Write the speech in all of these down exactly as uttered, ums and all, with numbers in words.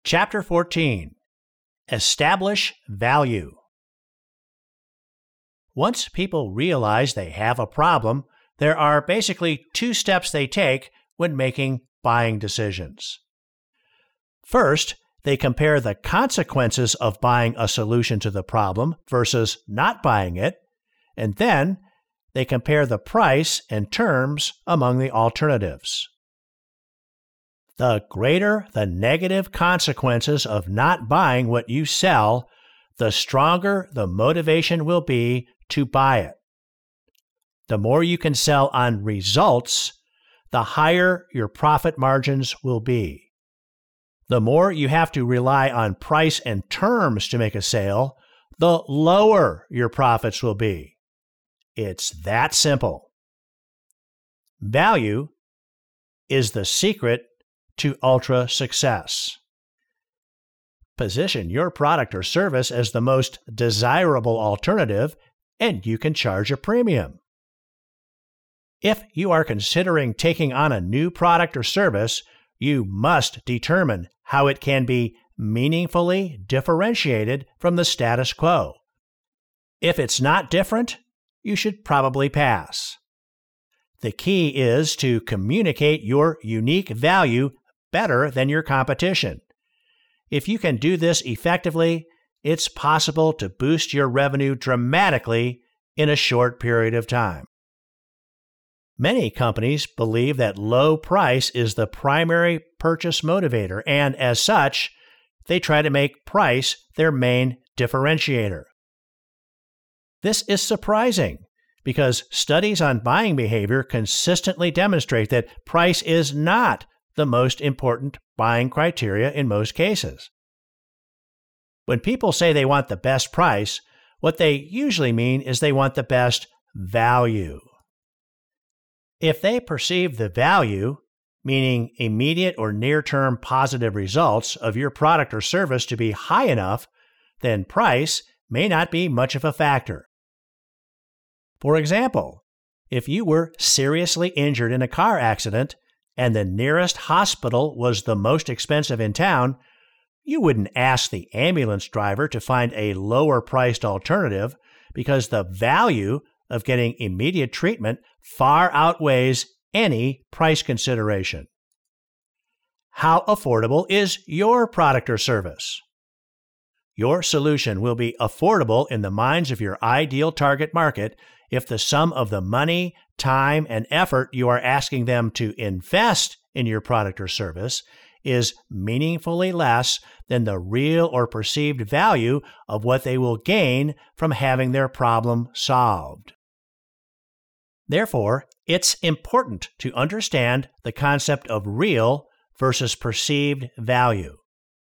Chapter fourteen. Establish Value. Once people realize they have a problem, there are basically two steps they take when making buying decisions. First, they compare the consequences of buying a solution to the problem versus not buying it, and then they compare the price and terms among the alternatives. The greater the negative consequences of not buying what you sell, the stronger the motivation will be to buy it. The more you can sell on results, the higher your profit margins will be. The more you have to rely on price and terms to make a sale, the lower your profits will be. It's that simple. Value is the secret to ultra success. Position your product or service as the most desirable alternative, and you can charge a premium. If you are considering taking on a new product or service, you must determine how it can be meaningfully differentiated from the status quo. If it's not different, you should probably pass. The key is to communicate your unique value better than your competition. If you can do this effectively, it's possible to boost your revenue dramatically in a short period of time. Many companies believe that low price is the primary purchase motivator, and as such, they try to make price their main differentiator. This is surprising because studies on buying behavior consistently demonstrate that price is not the most important buying criteria in most cases. When people say they want the best price, what they usually mean is they want the best value. If they perceive the value, meaning immediate or near-term positive results of your product or service to be high enough, then price may not be much of a factor. For example, if you were seriously injured in a car accident and the nearest hospital was the most expensive in town, you wouldn't ask the ambulance driver to find a lower-priced alternative because the value of getting immediate treatment far outweighs any price consideration. How affordable is your product or service? Your solution will be affordable in the minds of your ideal target market if the sum of the money, time, and effort you are asking them to invest in your product or service is meaningfully less than the real or perceived value of what they will gain from having their problem solved. Therefore, it's important to understand the concept of real versus perceived value.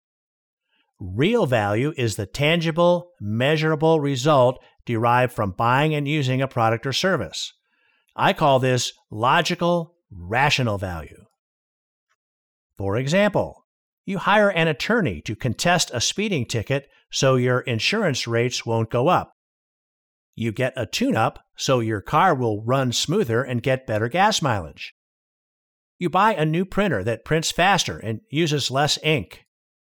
Real value is the tangible, measurable result derived from buying and using a product or service. I call this logical, rational value. For example, you hire an attorney to contest a speeding ticket so your insurance rates won't go up. You get a tune-up so your car will run smoother and get better gas mileage. You buy a new printer that prints faster and uses less ink.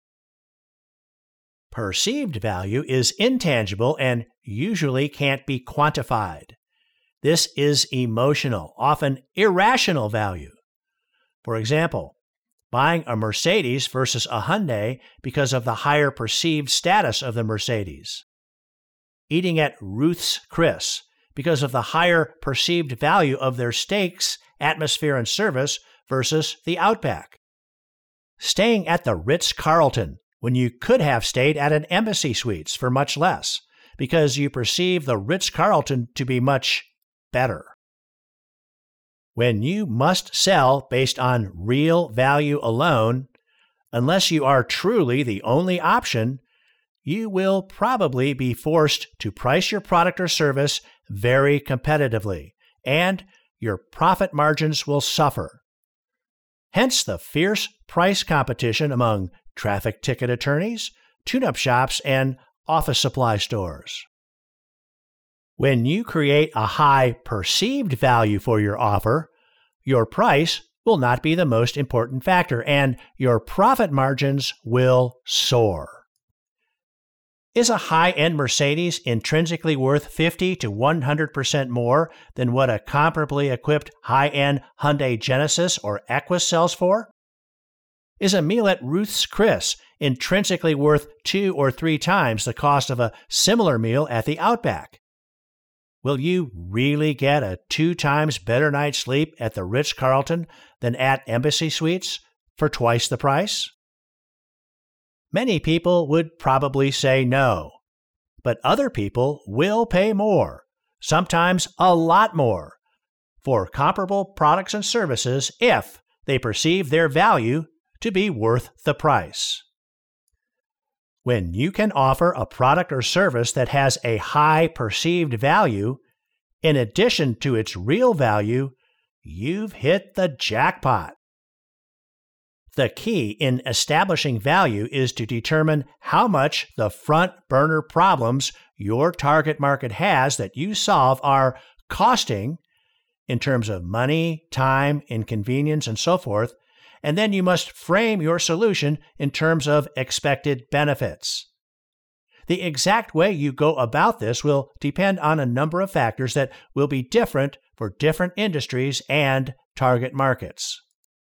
Perceived value is intangible and usually can't be quantified. This is emotional, often irrational value. For example, buying a Mercedes versus a Hyundai because of the higher perceived status of the Mercedes. Eating at Ruth's Chris because of the higher perceived value of their steaks, atmosphere, and service versus the Outback. Staying at the Ritz-Carlton when you could have stayed at an Embassy Suites for much less because you perceive the Ritz-Carlton to be much better. When you must sell based on real value alone, unless you are truly the only option, you will probably be forced to price your product or service very competitively, and your profit margins will suffer. Hence the fierce price competition among traffic ticket attorneys, tune-up shops, and office supply stores. When you create a high perceived value for your offer, your price will not be the most important factor, and your profit margins will soar. Is a high-end Mercedes intrinsically worth fifty to one hundred percent more than what a comparably equipped high-end Hyundai Genesis or Equus sells for? Is a meal at Ruth's Chris intrinsically worth two or three times the cost of a similar meal at the Outback? Will you really get a two times better night's sleep at the Ritz-Carlton than at Embassy Suites for twice the price? Many people would probably say no, but other people will pay more, sometimes a lot more, for comparable products and services if they perceive their value to be worth the price. When you can offer a product or service that has a high perceived value, in addition to its real value, you've hit the jackpot. The key in establishing value is to determine how much the front burner problems your target market has that you solve are costing in terms of money, time, inconvenience, and so forth, and then you must frame your solution in terms of expected benefits. The exact way you go about this will depend on a number of factors that will be different for different industries and target markets.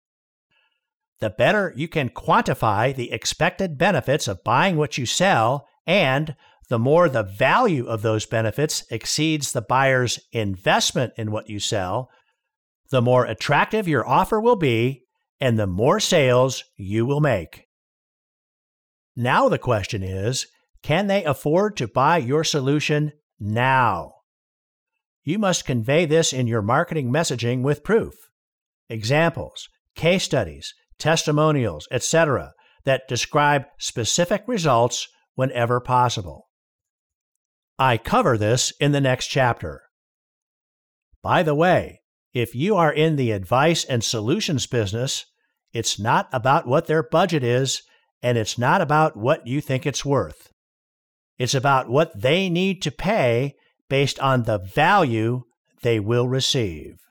The better you can quantify the expected benefits of buying what you sell, and the more the value of those benefits exceeds the buyer's investment in what you sell, the more attractive your offer will be, and the more sales you will make. Now the question is, can they afford to buy your solution now? You must convey this in your marketing messaging with proof, examples, case studies, testimonials, et cetera, that describe specific results whenever possible. I cover this in the next chapter. By the way, if you are in the advice and solutions business, it's not about what their budget is, and it's not about what you think it's worth. It's about what they need to pay based on the value they will receive.